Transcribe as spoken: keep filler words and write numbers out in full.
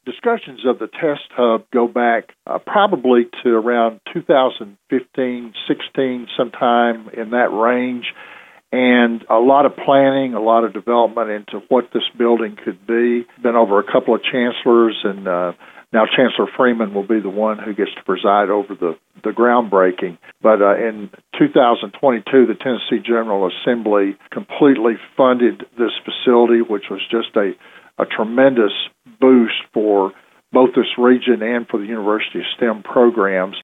discussions of the test hub go back uh, probably to around two thousand fifteen, sixteen, sometime in that range. And a lot of planning, a lot of development into what this building could be. Been over a couple of chancellors, and uh, now Chancellor Freeman will be the one who gets to preside over the, the groundbreaking. But uh, in two thousand twenty-two, the Tennessee General Assembly completely funded this facility, which was just a, a tremendous boost for both this region and for the University of STEM programs.